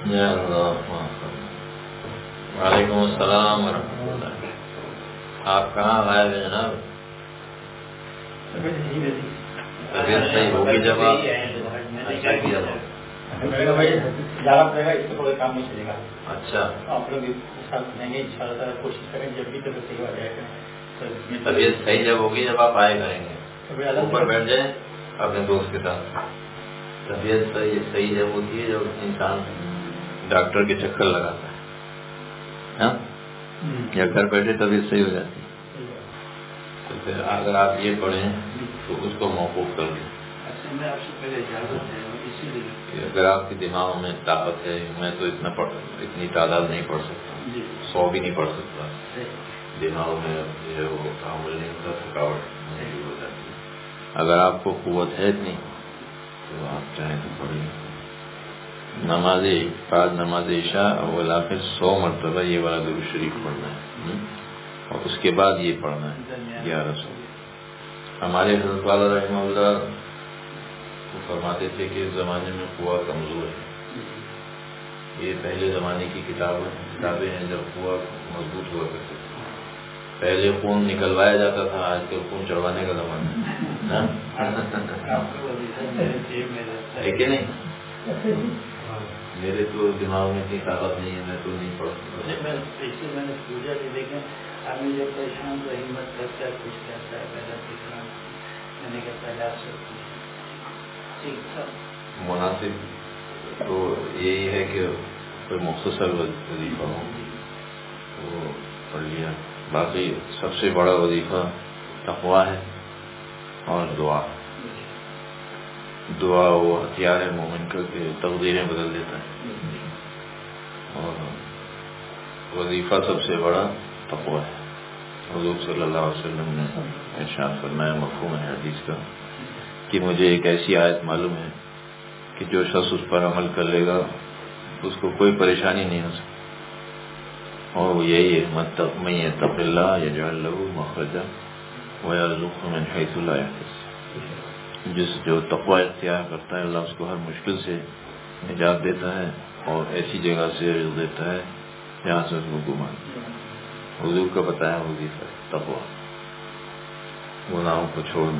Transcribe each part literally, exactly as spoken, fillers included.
وعلیکم السلام ورحمۃ اللہ. آپ کہاں غائب ہیں جناب؟ طبیعت صحیح ہوگی جب آپ اچھا کیا جائے کام نہیں چلے گا. اچھا آپ لوگ کوشش کریں جب بھی طبیعت صحیح ہو جائے گا. طبیعت صحیح جب ہوگی جب آپ آئے کریں گے اوپر بیٹھ جائیں اپنے دوست کے ساتھ. طبیعت صحیح صحیح جب ہوتی ہے جب انسان ڈاکٹر کے چکر لگاتا ہے ہاں یا گھر بیٹھے طبیعت صحیح ہو جاتی ہے. تو پھر اگر آپ یہ پڑھیں تو اس کو موقوف کر دیں. اگر آپ کے دماغ میں طاقت ہے میں تو اتنا پڑھ اتنی تعداد نہیں پڑھ سکتا, سو بھی نہیں پڑھ سکتا. دماغ میں جو ہے وہ تعامل نہیں ہوتا, تھکاوٹ نہیں ہو جاتی. اگر آپ کو قوت ہے اتنی تو آپ چاہیں تو پڑھیں. نماز بعد نماز عشاء اول آخر سو مرتبہ یہ والا درود شریف پڑھنا ہے اور اس کے بعد یہ پڑھنا ہے یا رسول. ہمارے حضرت والا رحمہ اللہ وہ فرماتے تھے کہ اس زمانے میں قوا کمزور ہے. یہ پہلے زمانے کی کتابیں کتابیں ہیں جب قوا مضبوط ہوا کرتے تھے. پہلے خون نکلوایا جاتا تھا, آج کل خون چڑھوانے کا زمانہ ہے کہ نہیں. میرے تو دماغ میں اتنی طاقت نہیں ہے, میں تو نہیں پڑھ سکتا. میں نے پوجا بھی دیکھا آدمی جب پریشان تو ہمت کرتا ہے کچھ کہتا ہے پہلا سیکھنا میں نے کہا پہلے آپ سے مناسب تو یہی ہے کہ کوئی مختصر وظیفہ ہو وہ پڑھ لیا. باقی سب سے بڑا وظیفہ تقویٰ ہے اور دعا. دعا وہ ہتھیار ہے مومن کا کہ تقدیریں بدل دیتا ہے. اور وظیفہ سب سے بڑا تقویٰ ہے. حضور صلی اللہ علیہ وسلم نے ارشاد فرمایا مفہوم ہے حدیث کا کہ مجھے ایک ایسی آیت معلوم ہے کہ جو شخص اس پر عمل کر لے گا اس کو کوئی پریشانی نہیں ہو سکتی, اور وہ یہی ہے من یتق اللہ یجعل له مخرجا ویرزقه من حیث لا یحتسب. جس جو تقوی اختیار کرتا ہے اللہ اس کو ہر مشکل سے نجات دیتا ہے اور ایسی جگہ سے رزق دیتا ہے جہاں سے اس کو گمان. حضور کا بتایا وظیفہ ہے تقوی, گناہوں کو چھوڑنا.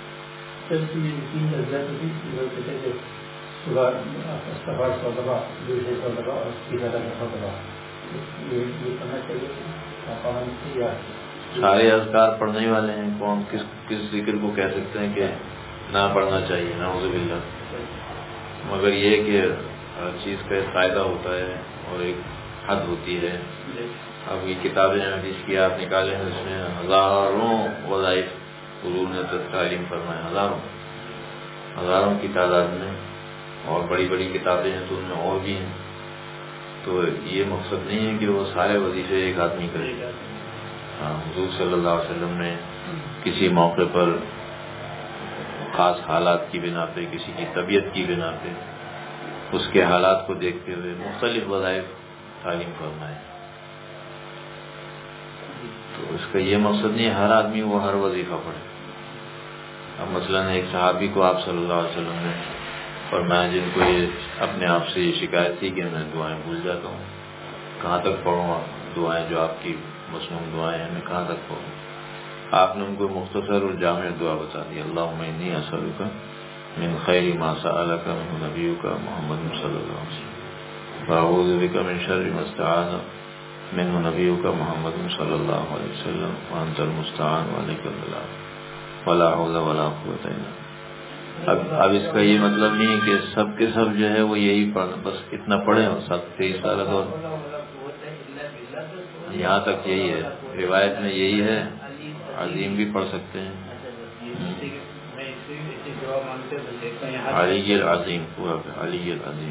سارے اذکار پڑھنے والے ہیں, کون کس کس ذکر کو کہہ سکتے ہیں کہ نہ پڑھنا چاہیے, نعوذ باللہ. مگر یہ کہ ہر چیز کا ایک فائدہ ہوتا ہے اور ایک حد ہوتی ہے. اب یہ کتابیں حدیث کی آپ نکالیں اس میں ہزاروں وظائف حضور نے تعلیم فرمائے, ہزاروں ہزاروں کی تعداد میں, اور بڑی بڑی کتابیں ہیں تو ان میں اور بھی ہیں. تو یہ مقصد نہیں ہے کہ وہ سارے وظیفے ایک آدمی کرے. ہاں حضور صلی اللہ علیہ وسلم نے کسی موقع پر خاص حالات کی بنا پہ, کسی کی طبیعت کی بنا پہ, اس کے حالات کو دیکھتے ہوئے مختلف وظائف تعلیم فرمائے. تو اس کا یہ مقصد نہیں ہر آدمی وہ ہر وظیفہ پڑھے. اب مثلا ایک صحابی کو آپ صلی اللہ علیہ وسلم نے فرمایا جن کو یہ اپنے آپ سے یہ شکایت تھی کہ میں دعائیں بھول جاتا ہوں, کہاں تک پڑھوں دعائیں جو آپ کی مصنوع دعائیں ہیں میں کہاں تک پڑھوں. آپ نے ان کو مختصر اور جامع دعا بتا دی, اللہم انی اسألک من خیر ما سألک منہ نبیک محمد صلی اللہ علیہ وسلم واعوذ بک من شر ما استعاذ منہ نبیک محمد صلی اللہ علیہ وسلم وانت المستعان وعلیک البلاغ ولا حول ولا قوة الا باللہ. اب اب اس کا یہ مطلب نہیں ہے کہ سب کے سب جو ہے وہ یہی پڑھ بس اتنا پڑھیں اور سب تیئیس سال اور یہاں تک یہی ہے. روایت میں یہی ہے, عظیم بھی پڑھ سکتے ہیں, علی العظیم پورا علی العظیم.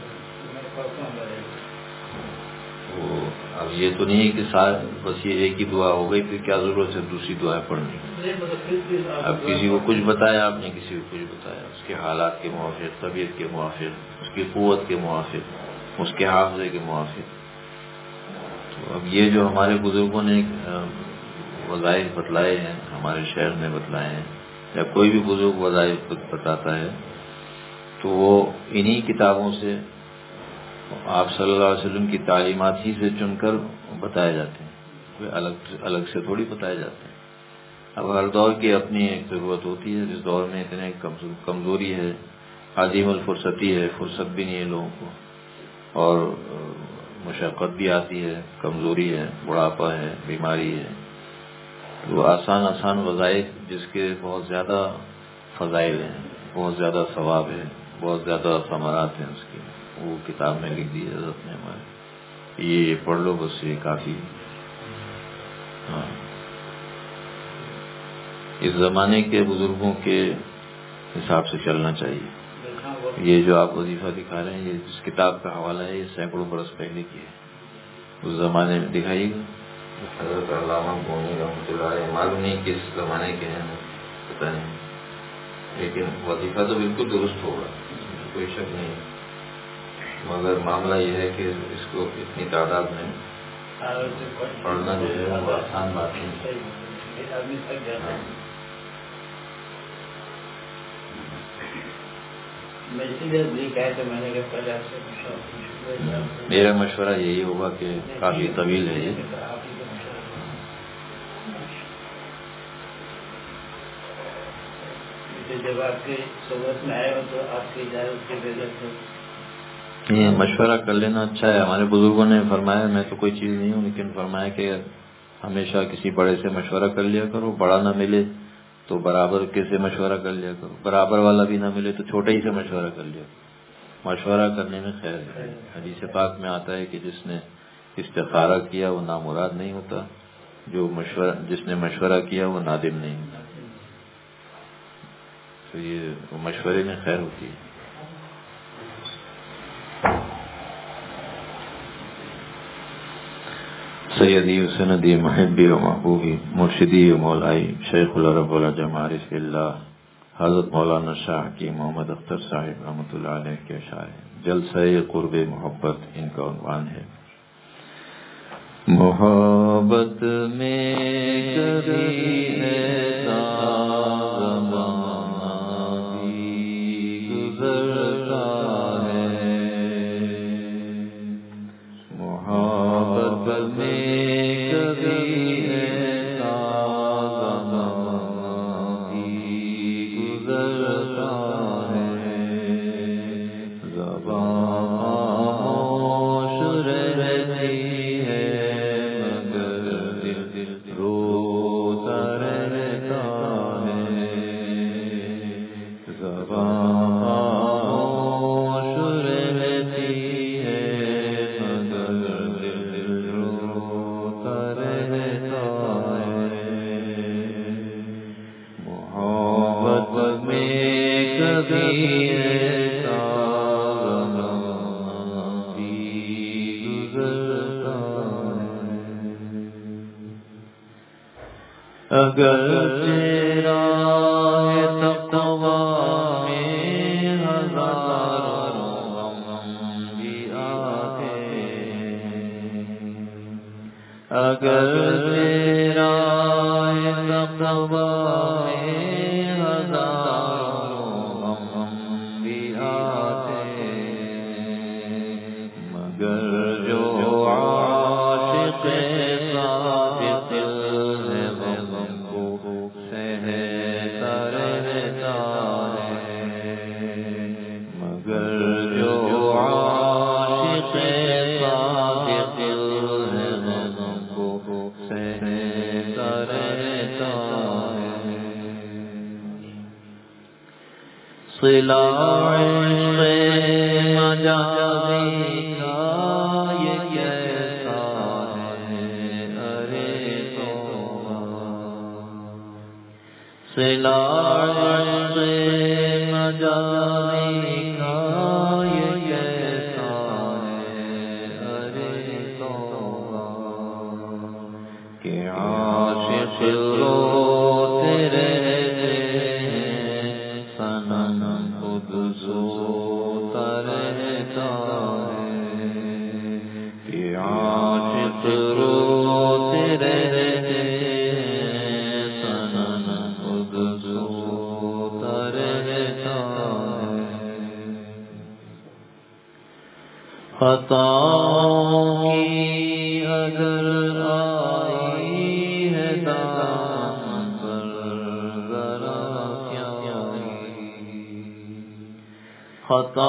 وہ اب یہ تو نہیں کہ سارے بس یہ ایک ہی دعا ہو گئی پھر کیا ضرورت ہے دوسری دعائیں پڑھنے کی. اب کسی کو کچھ بتایا آپ نے, کسی کو کچھ بتایا, اس کے حالات کے موافق, طبیعت کے موافق, اس کی قوت کے موافق, اس کے حافظے کے موافق. تو اب یہ جو ہمارے بزرگوں نے وظائف بتلائے ہیں, ہمارے شہر نے بتلائے ہیں, یا کوئی بھی بزرگ وظائف بتاتا ہے تو وہ انہی کتابوں سے آپ صلی اللہ علیہ وسلم کی تعلیمات ہی سے چن کر بتائے جاتے ہیں، کوئی الگ الگ سے تھوڑی بتائے جاتے ہیں۔ اب ہر دور کی اپنی ایک ضرورت ہوتی ہے، جس دور میں اتنے کمزوری ہے، عدیم الفرصتی ہے، فرصت بھی نہیں ہے لوگوں کو، اور مشقت بھی آتی ہے، کمزوری ہے، بڑھاپا ہے، بیماری ہے، تو آسان آسان وظائف جس کے بہت زیادہ فضائل ہیں، بہت زیادہ ثواب ہے، بہت زیادہ ثمرات ہیں اس کی، وہ کتاب میں لکھ دی حضرت نے ہمارے، یہ پڑھ لو بس یہ کافی۔ ہاں، اس زمانے کے بزرگوں کے حساب سے چلنا چاہیے۔ یہ جو آپ وظیفہ دکھا رہے ہیں، یہ اس کتاب کا حوالہ ہے، یہ سینکڑوں برس پہلے کی ہے، اس زمانے میں دکھائیے گا۔ حضرت علامہ قومی رحمۃ اللہ علیہ، معلوم نہیں کس زمانے کے ہیں، پتہ نہیں، لیکن وظیفہ تو بالکل درست ہوگا، کوئی شک نہیں، مگر معاملہ یہ ہے کہ اس کو اتنی تعداد میں پڑھنا جو ہے وہ آسان بات نہیں۔ میرا مشورہ یہی ہوگا کہ کافی طویل ہے یہ، جب آپ کی صحبت میں آئے ہو تو آپ کی اجازت کے بغیر یہ مشورہ کر لینا اچھا ہے۔ ہمارے بزرگوں نے فرمایا، میں تو کوئی چیز نہیں ہوں، لیکن فرمایا کہ ہمیشہ کسی بڑے سے مشورہ کر لیا کرو، بڑا نہ ملے تو برابر کے سے مشورہ کر لیا کرو، برابر والا بھی نہ ملے تو چھوٹے ہی سے مشورہ کر لیا کرو، مشورہ کرنے میں خیر ہے۔ حدیث پاک میں آتا ہے کہ جس نے استخارہ کیا وہ نامراد نہیں ہوتا، جو مشورہ جس نے مشورہ کیا وہ نادم نہیں ہوتا، تو یہ مشورے میں خیر ہوتی ہے۔ سیدی و سندی محبی و محبوبی مرشدی و مولائی شیخ العرب والعجم عارف اللہ حضرت مولانا شاہ کی محمد اختر صاحب رحمۃ اللہ علیہ کے اشعار ہیں۔ جلسہ قرب محبت ان کا عنوان ہے۔ محبت میں کبھی ایسا زمانہ بھی گزرتا ہے، محبت میں کبھی ایسا زمانہ بھی گزرتا ہے، زبان خاموش رہتی ہے اگر تیرا ہے تقویٰ میں ہزاروں غم بھی آتے، اگر تیرا ہے تقویٰ میں ہزاروں غم بھی آتے، مگر جو عاشق صادق ہے صلہ عشق مجازی کا یہ کیسا ہے ارے توبہ، صلہ عشق مجازی کا یہ کیسا ہے ارے توبہ، کہ عاشق روتے رہتے سوتا رہتا ہے، کہ عاشق روتے رہتے سنن خود سوتا رہتا ہے، خطا کی اگر آئی ہے دامن پر ذرا کیا خطا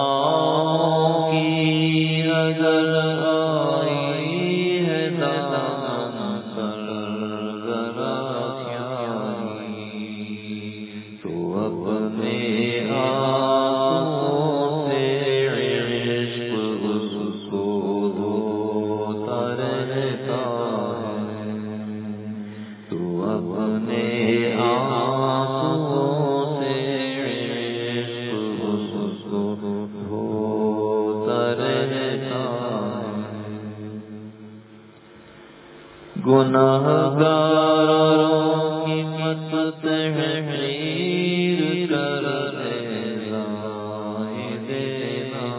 کی اگر آئی ہے دامن پر ذرا کیا تو اپنے گناہگاروں کی مت تحمیر کر دینا دینا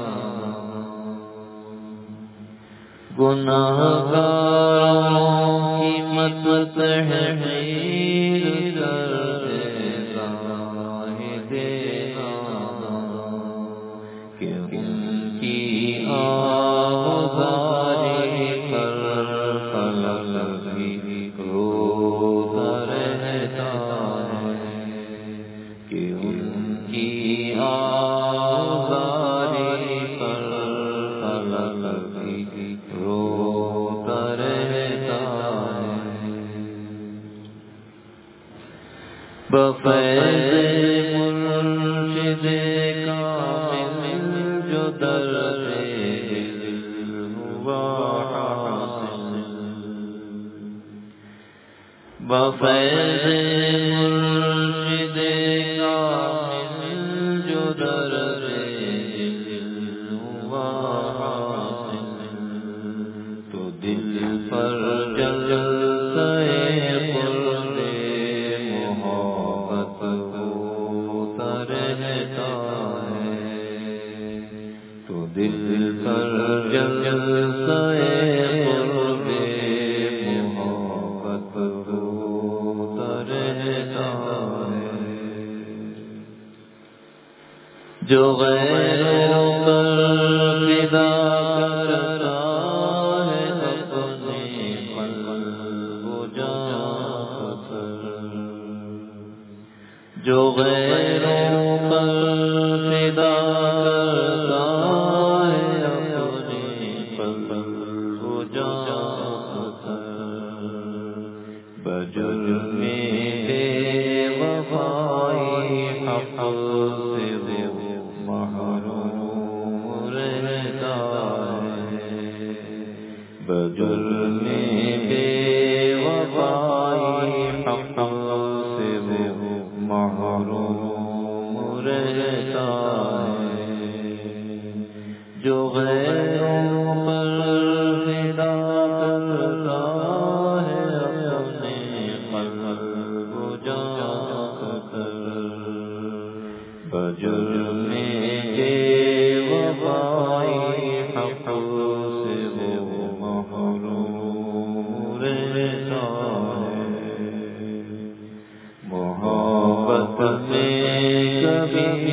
گناہگاروں کی مت تحمیر کر دینا دینا کہ ان کی آوازاری پر بفیض مرشد کامل جو در دل ہوا حاصل بفیض مرشد کامل جو در دل ہوا حاصل تو دل پر جلتا ہے دل پر جلتا قرب محبت اترتا ہے جو غیروں پر فدا کرتا ہے اپنے قلب و جان پر جو غیروں پر فدا کرتا بجرم بے وفائی حق سے وہ محروم رہتا ہے بجرم بے وفائی حق سے وہ محروم رہتا ہے جو غیروں پر فدا کرتا ہے اپنے قلب و جان کر بجرم بے وفائی حق سے وہ محروم رہتا ہے محبت میں کبھی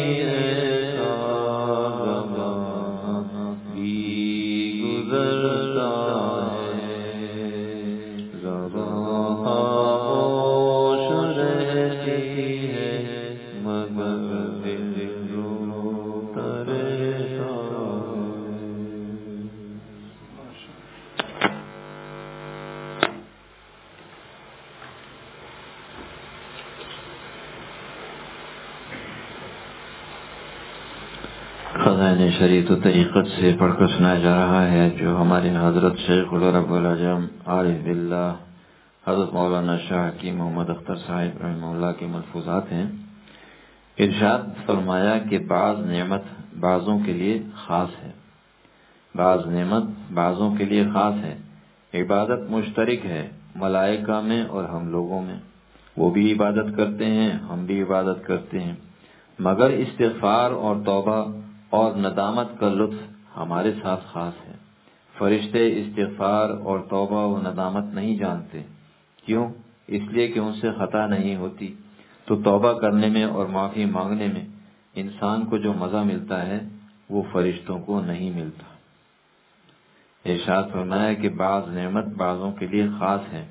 خزائن شریعت و طریقت سے پڑھ کر سنایا جا رہا ہے جو ہمارے حضرت شیخ العرب والعجم عارف باللہ حضرت مولانا شاہ کی محمد اختر صاحب رحمہ اللہ کے ملفوظات ہیں. ارشاد فرمایا کہ بعض نعمت بعضوں کے لیے خاص ہے بعض نعمت بعضوں کے لیے خاص ہے. عبادت مشترک ہے ملائکہ میں اور ہم لوگوں میں. وہ بھی عبادت کرتے ہیں ہم بھی عبادت کرتے ہیں مگر استغفار اور توبہ اور ندامت کا لطف ہمارے ساتھ خاص ہے. فرشتے استغفار اور توبہ و ندامت نہیں جانتے. کیوں؟ اس لیے کہ ان سے خطا نہیں ہوتی. تو توبہ کرنے میں اور معافی مانگنے میں انسان کو جو مزہ ملتا ہے وہ فرشتوں کو نہیں ملتا. ارشاد فرمایا کہ بعض نعمت بعضوں کے لیے خاص ہے.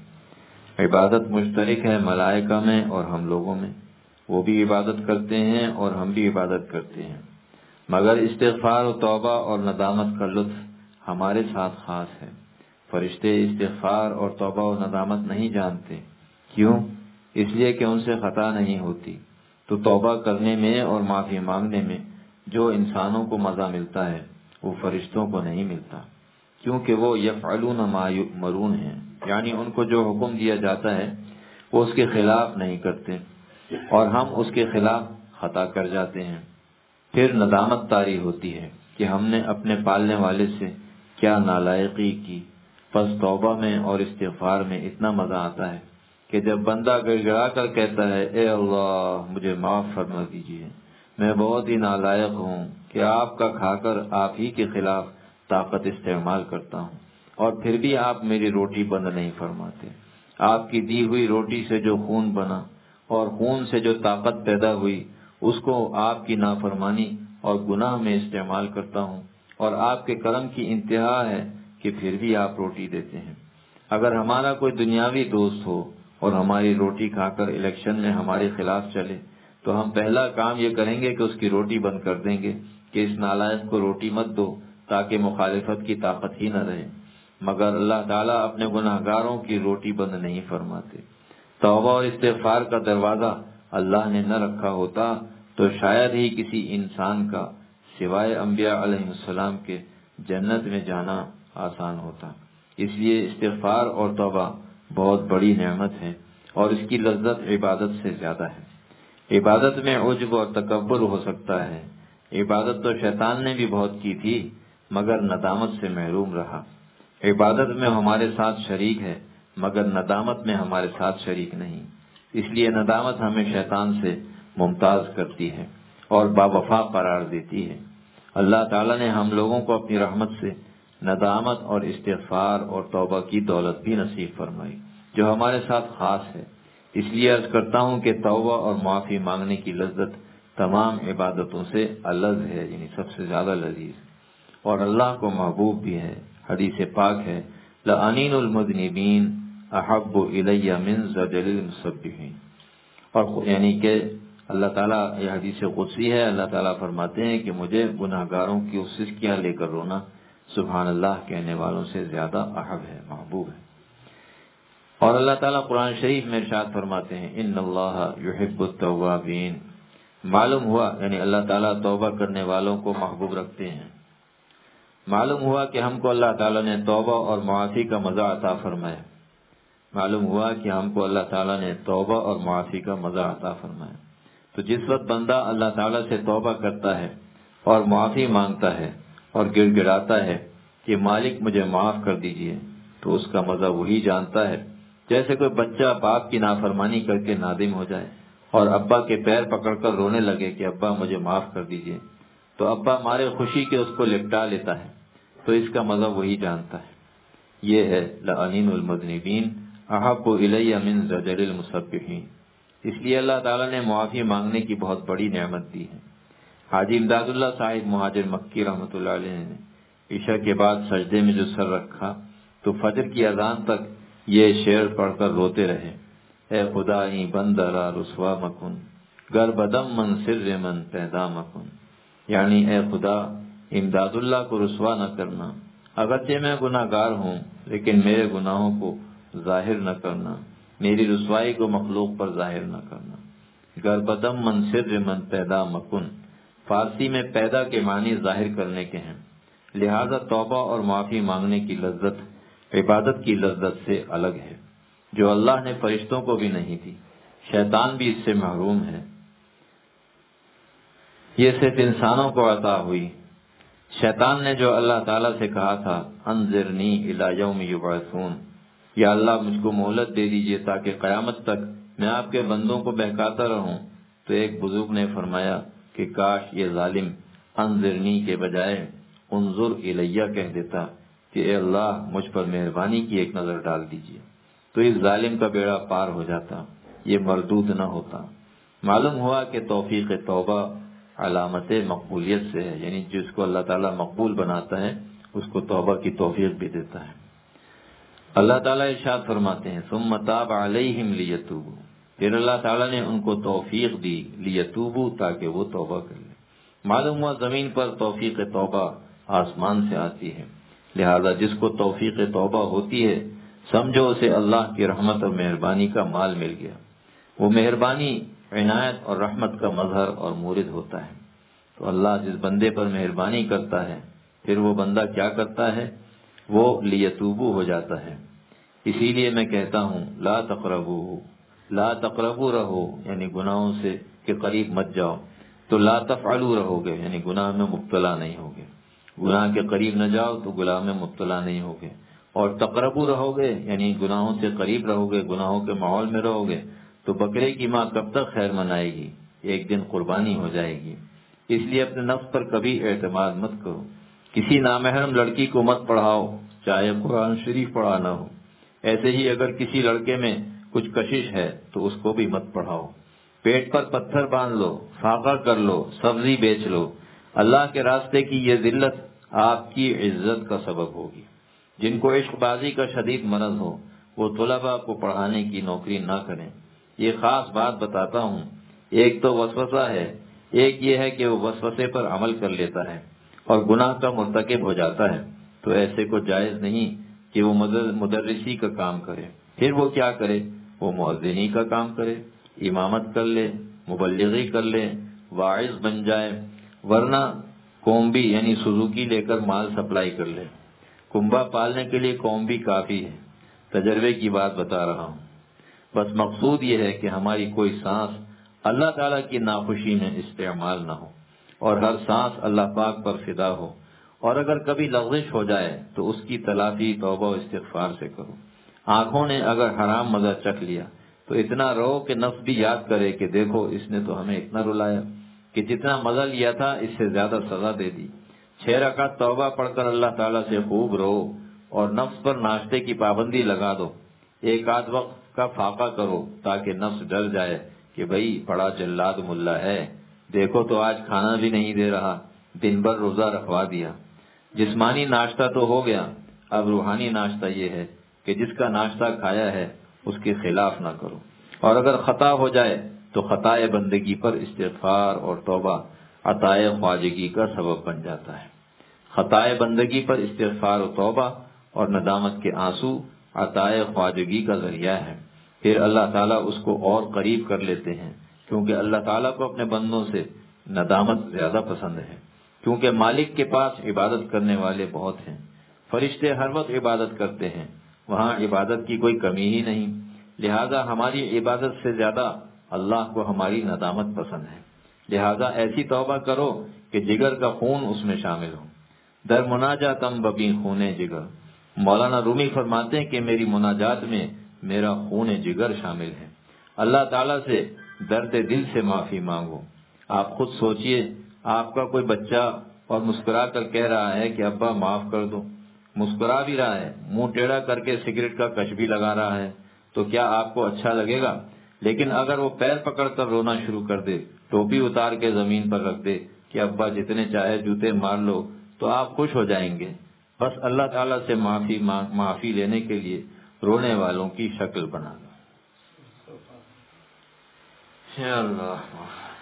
عبادت مشترک ہے ملائکہ میں اور ہم لوگوں میں، وہ بھی عبادت کرتے ہیں اور ہم بھی عبادت کرتے ہیں، مگر استغفار و توبہ اور ندامت کا لطف ہمارے ساتھ خاص ہے. فرشتے استغفار اور توبہ و ندامت نہیں جانتے. کیوں؟ اس لیے کہ ان سے خطا نہیں ہوتی. تو توبہ کرنے میں اور معافی مانگنے میں جو انسانوں کو مزہ ملتا ہے وہ فرشتوں کو نہیں ملتا، کیونکہ وہ یفعلون ما یؤمرون ہیں، یعنی ان کو جو حکم دیا جاتا ہے وہ اس کے خلاف نہیں کرتے، اور ہم اس کے خلاف خطا کر جاتے ہیں. پھر ندامت طاری ہوتی ہے کہ ہم نے اپنے پالنے والے سے کیا نالائقی کی. پس توبہ میں اور استغفار میں اتنا مزہ آتا ہے کہ جب بندہ گڑ گڑا کر کہتا ہے اے اللہ مجھے معاف فرما دیجیے، میں بہت ہی نالائق ہوں کہ آپ کا کھا کر آپ ہی کے خلاف طاقت استعمال کرتا ہوں، اور پھر بھی آپ میری روٹی بند نہیں فرماتے. آپ کی دی ہوئی روٹی سے جو خون بنا اور خون سے جو طاقت پیدا ہوئی اس کو آپ کی نافرمانی اور گناہ میں استعمال کرتا ہوں، اور آپ کے کرم کی انتہا ہے کہ پھر بھی آپ روٹی دیتے ہیں. اگر ہمارا کوئی دنیاوی دوست ہو اور ہماری روٹی کھا کر الیکشن میں ہمارے خلاف چلے تو ہم پہلا کام یہ کریں گے کہ اس کی روٹی بند کر دیں گے کہ اس نالائق کو روٹی مت دو تاکہ مخالفت کی طاقت ہی نہ رہے. مگر اللہ تعالیٰ اپنے گناہ گاروں کی روٹی بند نہیں فرماتے. توبہ اور استغفار کا دروازہ اللہ نے نہ رکھا ہوتا تو شاید ہی کسی انسان کا سوائے انبیاء علیہ السلام کے جنت میں جانا آسان ہوتا. اس لیے استغفار اور توبہ بہت بڑی نعمت ہے، اور اس کی لذت عبادت سے زیادہ ہے. عبادت میں عجب اور تکبر ہو سکتا ہے. عبادت تو شیطان نے بھی بہت کی تھی مگر ندامت سے محروم رہا. عبادت میں ہمارے ساتھ شریک ہے مگر ندامت میں ہمارے ساتھ شریک نہیں. اس لیے ندامت ہمیں شیطان سے ممتاز کرتی ہے اور باوفا قرار دیتی ہے. اللہ تعالیٰ نے ہم لوگوں کو اپنی رحمت سے ندامت اور استغفار اور توبہ کی دولت بھی نصیب فرمائی جو ہمارے ساتھ خاص ہے. اس لیے عرض کرتا ہوں کہ توبہ اور معافی مانگنے کی لذت تمام عبادتوں سے الگ ہے، یعنی سب سے زیادہ لذیذ، اور اللہ کو محبوب بھی ہے. حدیث پاک ہے لَأَنِينُ الْمُذْنِبِينَ أَحَبُّ إِلَيَّ مِنْ زَجْرِ الْمُسَبِّحِينَ. اور یعنی کہ اللہ تعالیٰ، یہ حدیث قدسی ہے، اللہ تعالیٰ فرماتے ہیں کہ مجھے گناہ گاروں کی اس سسکیاں لے کر رونا سبحان اللہ کہنے والوں سے زیادہ احب ہے، محبوب ہے. اور اللہ تعالیٰ قرآن شریف میں ارشاد فرماتے ہیں ان اللہ یحب التوابین. معلوم ہوا یعنی اللہ تعالیٰ توبہ کرنے والوں کو محبوب رکھتے ہیں. معلوم ہوا کہ ہم کو اللہ تعالیٰ نے توبہ اور معافی کا مزہ عطا فرمایا. معلوم ہوا کہ ہم کو اللہ تعالیٰ نے توبہ اور معافی کا مزہ عطا فرمایا. تو جس وقت بندہ اللہ تعالیٰ سے توبہ کرتا ہے اور معافی مانگتا ہے اور گڑ گڑاتا ہے کہ مالک مجھے معاف کر دیجئے، تو اس کا مزہ وہی جانتا ہے جیسے کوئی بچہ باپ کی نافرمانی کر کے نادم ہو جائے اور ابا کے پیر پکڑ کر رونے لگے کہ ابا مجھے معاف کر دیجئے، تو ابا مارے خوشی کے اس کو لپٹا لیتا ہے، تو اس کا مزہ وہی جانتا ہے. یہ ہے لَأَنِينُ الْمُذْنِبِينَ أَحَبُّ إِلَيَّ مِنْ زَجْرِ الْمُسَبِّحِينَ. اس لیے اللہ تعالیٰ نے معافی مانگنے کی بہت بڑی نعمت دی ہے. حاجی امداد اللہ صاحب مہاجر مکی رحمۃ اللہ علیہ نے عشاء کے بعد سجدے میں جو سر رکھا تو فجر کی اذان تک یہ شعر پڑھ کر روتے رہے. اے خدائی بندرا رسوا مکن گر بدم من سر من پیدا مکن. یعنی اے خدا امداد اللہ کو رسوا نہ کرنا، اگرچہ میں گناہ گار ہوں لیکن میرے گناہوں کو ظاہر نہ کرنا، میری رسوائی کو مخلوق پر ظاہر نہ کرنا. گر بدم من سر من پیدا مکن فارسی میں پیدا کے معنی ظاہر کرنے کے ہیں، لہذا توبہ اور معافی مانگنے کی لذت عبادت کی لذت سے الگ ہے جو اللہ نے فرشتوں کو بھی نہیں دی. شیطان بھی اس سے محروم ہے، یہ صرف انسانوں کو عطا ہوئی. شیطان نے جو اللہ تعالیٰ سے کہا تھا انذرنی الی یوم یبعثون، یا اللہ مجھ کو مہلت دے دیجئے تاکہ قیامت تک میں آپ کے بندوں کو بہکاتا رہوں، تو ایک بزرگ نے فرمایا کہ کاش یہ ظالم انذرنی کے بجائے انظر الیہ کہہ دیتا کہ اے اللہ مجھ پر مہربانی کی ایک نظر ڈال دیجئے، تو اس ظالم کا بیڑا پار ہو جاتا، یہ مردود نہ ہوتا. معلوم ہوا کہ توفیق توبہ علامت مقبولیت سے ہے، یعنی جس کو اللہ تعالیٰ مقبول بناتا ہے اس کو توبہ کی توفیق بھی دیتا ہے۔ اللہ تعالیٰ ارشاد فرماتے ہیں ثم تاب علیہم لیتوبوا، پھر اللہ تعالیٰ نے ان کو توفیق دی لیتوبوا، تاکہ وہ توبہ کر لیں۔ معلوم ہوا زمین پر توفیق توبہ آسمان سے آتی ہے، لہذا جس کو توفیق توبہ ہوتی ہے سمجھو اسے اللہ کی رحمت اور مہربانی کا مال مل گیا۔ وہ مہربانی عنایت اور رحمت کا مظہر اور مورد ہوتا ہے۔ تو اللہ جس بندے پر مہربانی کرتا ہے پھر وہ بندہ کیا کرتا ہے؟ وہ لیتوبو ہو جاتا ہے۔ اسی لیے میں کہتا ہوں لا تقربو، لا تقربو رہو یعنی گناہوں سے کے قریب مت جاؤ، تو لا تفعلو رہو گے یعنی گناہ میں مبتلا نہیں ہوگے۔ گناہ کے قریب نہ جاؤ تو گناہ میں مبتلا نہیں ہوگے، اور تقربو رہو گے یعنی گناہوں سے قریب رہو گے، گناہوں کے ماحول میں رہو گے تو بکرے کی ماں کب تک خیر منائے گی؟ ایک دن قربانی ہو جائے گی۔ اس لیے اپنے نفس پر کبھی اعتماد مت کرو، کسی نامحرم لڑکی کو مت پڑھاؤ چاہے قرآن شریف پڑھانا ہو۔ ایسے ہی اگر کسی لڑکے میں کچھ کشش ہے تو اس کو بھی مت پڑھاؤ۔ پیٹ پر پتھر باندھ لو، فاقہ کر لو، سبزی بیچ لو، اللہ کے راستے کی یہ ذلت آپ کی عزت کا سبب ہوگی۔ جن کو عشق بازی کا شدید مرض ہو وہ طلباء کو پڑھانے کی نوکری نہ کریں۔ یہ خاص بات بتاتا ہوں، ایک تو وسوسہ ہے، ایک یہ ہے کہ وہ وسوسے پر عمل کر لیتا ہے اور گناہ کا مرتکب ہو جاتا ہے، تو ایسے کو جائز نہیں کہ وہ مدرسی کا کام کرے۔ پھر وہ کیا کرے؟ وہ مؤذنی کا کام کرے، امامت کر لے، مبلغی کر لے، واعظ بن جائے، ورنہ کومبی یعنی سوزوکی لے کر مال سپلائی کر لے۔ کنبا پالنے کے لیے کومبی کافی ہے، تجربے کی بات بتا رہا ہوں۔ بس مقصود یہ ہے کہ ہماری کوئی سانس اللہ تعالیٰ کی ناخوشی میں استعمال نہ ہو، اور ہر سانس اللہ پاک پر فدا ہو، اور اگر کبھی لغزش ہو جائے تو اس کی تلافی توبہ و استغفار سے کرو۔ آنکھوں نے اگر حرام مزہ چکھ لیا تو اتنا رو کہ نفس بھی یاد کرے کہ دیکھو اس نے تو ہمیں اتنا رلایا کہ جتنا مزہ لیا تھا اس سے زیادہ سزا دے دی۔ چھ رکعت توبہ پڑھ کر اللہ تعالیٰ سے خوب رو، اور نفس پر ناشتے کی پابندی لگا دو، ایک آدھ وقت کا فاقہ کرو تاکہ نفس ڈر جائے کہ بھئی بڑا جلاد ملا ہے، دیکھو تو آج کھانا بھی نہیں دے رہا، دن بھر روزہ رکھوا دیا۔ جسمانی ناشتہ تو ہو گیا، اب روحانی ناشتہ یہ ہے کہ جس کا ناشتہ کھایا ہے اس کے خلاف نہ کرو، اور اگر خطا ہو جائے تو خطائے بندگی پر استغفار اور توبہ عطائے خواجگی کا سبب بن جاتا ہے۔ خطائے بندگی پر استغفار و توبہ اور ندامت کے آنسو عطائے خواجگی کا ذریعہ ہے۔ پھر اللہ تعالیٰ اس کو اور قریب کر لیتے ہیں، کیونکہ اللہ تعالیٰ کو اپنے بندوں سے ندامت زیادہ پسند ہے، کیونکہ مالک کے پاس عبادت کرنے والے بہت ہیں، فرشتے ہر وقت عبادت کرتے ہیں، وہاں عبادت کی کوئی کمی ہی نہیں، لہذا ہماری عبادت سے زیادہ اللہ کو ہماری ندامت پسند ہے۔ لہذا ایسی توبہ کرو کہ جگر کا خون اس میں شامل ہو۔ در مناجاتم ببی خون جگر، مولانا رومی فرماتے ہیں کہ میری مناجات میں میرا خون جگر شامل ہے۔ اللہ تعالیٰ سے درد دل سے معافی مانگو۔ آپ خود سوچئے، آپ کا کوئی بچہ اور مسکرا کر کہہ رہا ہے کہ ابا معاف کر دو، مسکرا بھی رہا ہے، منہ ٹیڑھا کر کے سگریٹ کا کش بھی لگا رہا ہے، تو کیا آپ کو اچھا لگے گا؟ لیکن اگر وہ پیر پکڑ کر رونا شروع کر دے، ٹوپی اتار کے زمین پر رکھ دے کہ ابا جتنے چاہے جوتے مار لو، تو آپ خوش ہو جائیں گے۔ بس اللہ تعالیٰ سے معافی معافی لینے کے لیے رونے والوں کی شکل بنا دو۔ یا اللہ،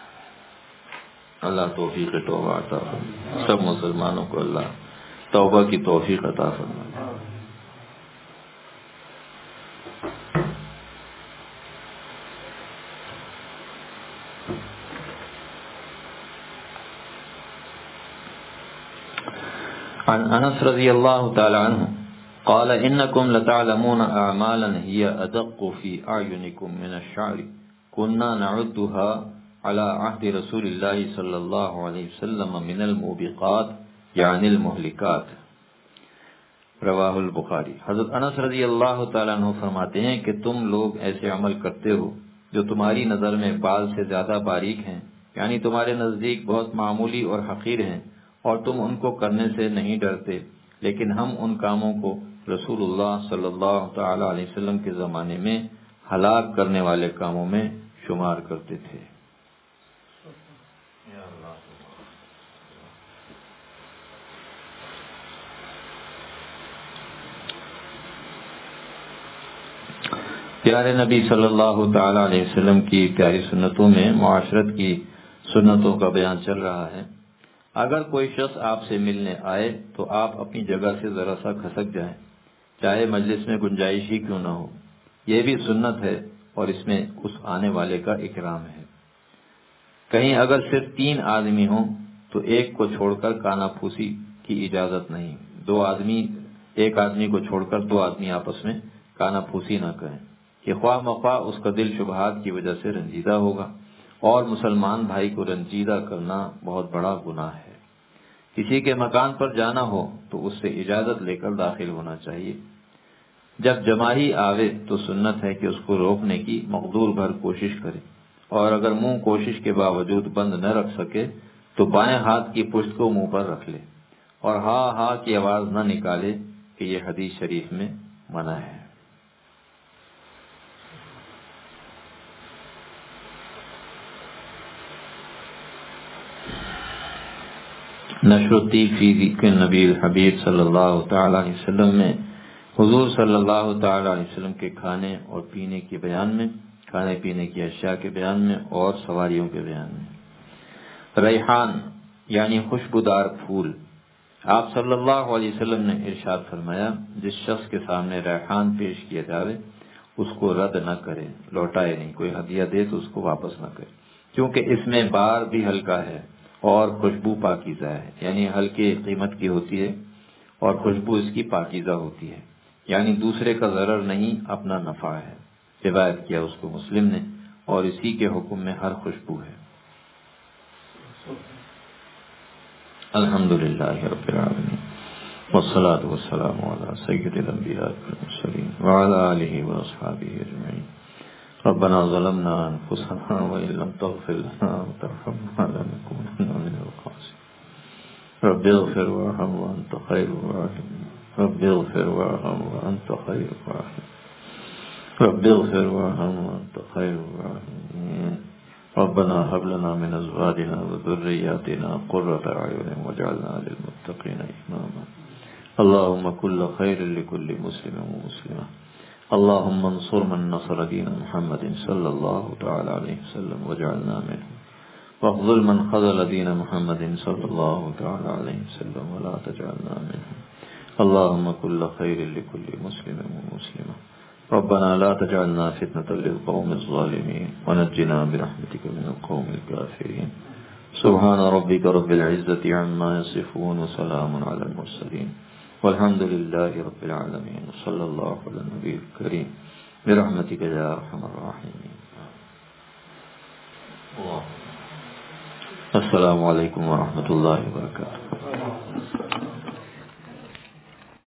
اللہ توفیق توبہ عطا فرمائے، سب مسلمانوں کو اللہ توبہ کی توفیق عطا فرمائے۔ عن انس رضی اللہ تعالی عنہ قال انکم لتعلمون اعمالا هي ادق في اعینکم من الشعر كنا نعدها على عهد رسول الله صلی اللہ علیہ وسلم من الموبقات یعنی المہلکات۔ رواہ البخاری۔ حضرت انس رضی اللہ تعالیٰ عنہ فرماتے ہیں کہ تم لوگ ایسے عمل کرتے ہو جو تمہاری نظر میں بال سے زیادہ باریک ہیں، یعنی تمہارے نزدیک بہت معمولی اور حقیر ہیں، اور تم ان کو کرنے سے نہیں ڈرتے، لیکن ہم ان کاموں کو رسول اللہ صلی اللہ تعالی علیہ وسلم کے زمانے میں ہلاک کرنے والے کاموں میں شمار کرتے تھے۔ پیارے نبی صلی اللہ تعالی علیہ وسلم کی پیاری سنتوں میں معاشرت کی سنتوں کا بیان چل رہا ہے۔ اگر کوئی شخص آپ سے ملنے آئے تو آپ اپنی جگہ سے ذرا سا کھسک جائیں، چاہے مجلس میں گنجائش ہی کیوں نہ ہو۔ یہ بھی سنت ہے اور اس میں اس آنے والے کا اکرام ہے۔ کہیں اگر صرف تین آدمی ہوں تو ایک کو چھوڑ کر کانا پھوسی کی اجازت نہیں۔ دو آدمی ایک آدمی کو چھوڑ کر دو آدمی آپس میں کانا پھوسی نہ کریں کہ خواہ مخواہ اس کا دل شبہات کی وجہ سے رنجیدہ ہوگا، اور مسلمان بھائی کو رنجیدہ کرنا بہت بڑا گناہ ہے۔ کسی کے مکان پر جانا ہو تو اس سے اجازت لے کر داخل ہونا چاہیے۔ جب جماہی آوے تو سنت ہے کہ اس کو روکنے کی مقدور بھر کوشش کرے، اور اگر منہ کوشش کے باوجود بند نہ رکھ سکے تو بائیں ہاتھ کی پشت کو منہ پر رکھ لے اور ہاں ہاں کی آواز نہ نکالے کہ یہ حدیث شریف میں منع ہے۔ نشرتی فی ذکر نبی الحبیب صلی اللہ تعالی علیہ وسلم میں حضور صلی اللہ تعالی علیہ وسلم کے کھانے اور پینے کے بیان میں، کھانے پینے کی اشیاء کے بیان میں اور سواریوں کے بیان میں۔ ریحان یعنی خوشبودار پھول، آپ صلی اللہ علیہ وسلم نے ارشاد فرمایا، جس شخص کے سامنے ریحان پیش کیا جائے اس کو رد نہ کرے، لوٹائے نہیں، کوئی ہدیہ دے تو اس کو واپس نہ کرے، کیونکہ اس میں بار بھی ہلکا ہے اور خوشبو پاکیزہ ہے، یعنی ہلکے قیمت کی ہوتی ہے اور خوشبو اس کی پاکیزہ ہوتی ہے، یعنی دوسرے کا ضرر نہیں، اپنا نفع ہے۔ روایت کیا اس کو مسلم نے، اور اسی کے حکم میں ہر خوشبو ہے۔ الحمدللہ رب العالمین والصلاة والسلام علی سید الانبیاء والمرسلین وعلی آلہ واصحابہ اجمعین۔ ربنا ظلمنا انفسنا وان لم تغفر لنا وترحمنا لنكونن من الخاسرين۔ رب اغفر وارحم وانت خیر الراحمین۔ رب اغفر وارحم وانت خیر الراحمین۔ رب اغفر وارحم وانت خیر الراحمین۔ ربنا هب لنا من ازواجنا وذرياتنا قرة اعين واجعلنا للمتقين اماما۔ اللهم كل خير لكل مسلم ومسلمة، اللهم انصر من نصر دين محمد صلى الله تعالى عليه وسلم واجعلنا منهم، واخذل من خذل دين محمد صلى الله تعالى عليه وسلم ولا تجعلنا منهم، اللهم كل خير لكل مسلم ومسلمة، ربنا لا تجعلنا فتنة للقوم الظالمين ونجنا برحمتك من القوم الكافرين۔ سبحان ربك رب العزة عما يصفون وسلام على المرسلين والحمد لله رب العالمين، صلى الله على النبي الكريم برحمتك يا ارحم الراحمين۔ السلام علیکم ورحمۃ اللہ وبرکاتہ۔